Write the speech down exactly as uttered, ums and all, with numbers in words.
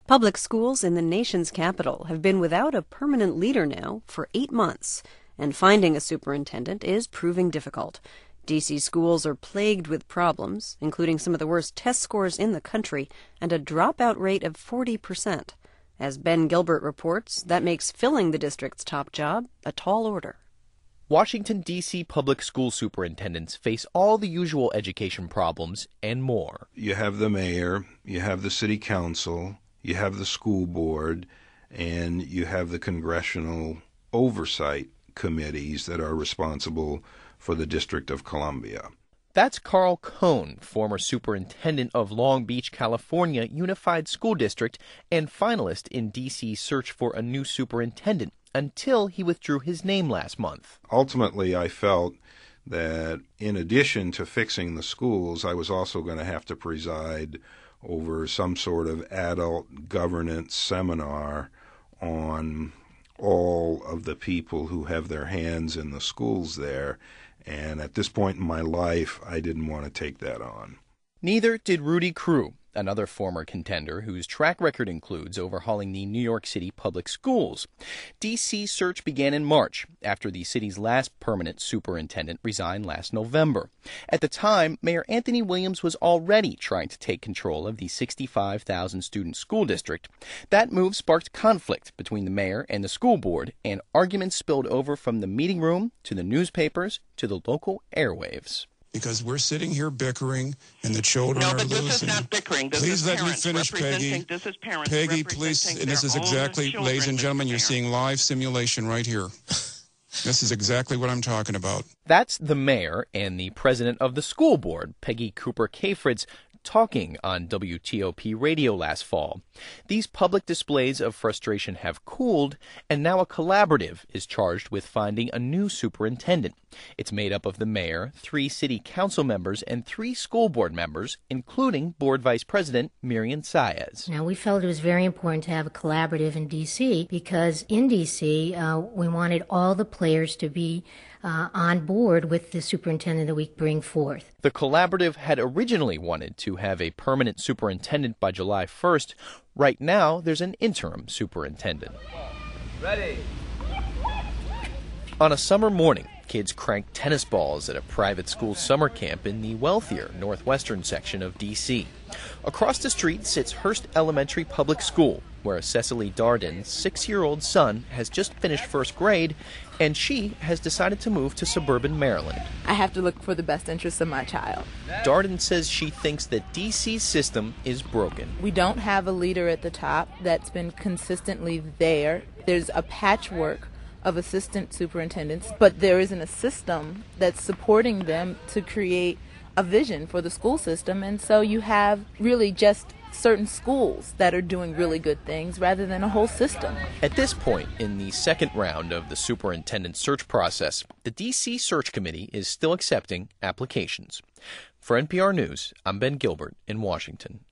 Public schools in the nation's capital have been without a permanent leader now for eight months, and finding a superintendent is proving difficult. D C schools are plagued with problems, including some of the worst test scores in the country and a dropout rate of forty percent. As Ben Gilbert reports, that makes filling the district's top job a tall order. Washington, D C public school superintendents face all the usual education problems and more. You have the mayor, you have the city council, you have the school board, and you have the congressional oversight committees that are responsible for the District of Columbia. That's Carl Cohn, former superintendent of Long Beach, California Unified School District and finalist in D C's search for a new superintendent, until he withdrew his name last month. Ultimately, I felt that in addition to fixing the schools, I was also going to have to preside over some sort of adult governance seminar on all of the people who have their hands in the schools there. And at this point in my life, I didn't want to take that on. Neither did Rudy Crew, another former contender whose track record includes overhauling the New York City public schools. D C's search began in March, after the city's last permanent superintendent resigned last November. At the time, Mayor Anthony Williams was already trying to take control of the sixty-five thousand student school district. That move sparked conflict between the mayor and the school board, and arguments spilled over from the meeting room to the newspapers to the local airwaves. Because we're sitting here bickering, and the children no, are but this losing. is not bickering. This please is let me parents finish, Peggy. This is parents Peggy, please. And this is exactly, ladies and gentlemen, you're seeing live simulation right here. This is exactly what I'm talking about. That's the mayor and the president of the school board, Peggy Cooper Cafritz, talking on W T O P radio last fall. These public displays of frustration have cooled, and now a collaborative is charged with finding a new superintendent. It's made up of the mayor, three city council members, and three school board members, including board vice president Miriam Saez. Now, we felt it was very important to have a collaborative in D C because in D C, uh, we wanted all the players to be Uh, on board with the superintendent that we bring forth. The collaborative had originally wanted to have a permanent superintendent by July first. Right now, there's an interim superintendent. Ready. On a summer morning, kids cranked tennis balls at a private school summer camp in the wealthier northwestern section of D C. Across the street sits Hearst Elementary Public School, where Cecily Darden's six-year-old son has just finished first grade, and she has decided to move to suburban Maryland. I have to look for the best interests of my child. Darden says she thinks that D C's system is broken. We don't have a leader at the top that's been consistently there. There's a patchwork of assistant superintendents, but there isn't a system that's supporting them to create a vision for the school system, and so you have really just certain schools that are doing really good things rather than a whole system. At this point in the second round of the superintendent search process, the D C Search Committee is still accepting applications. For N P R News, I'm Ben Gilbert in Washington.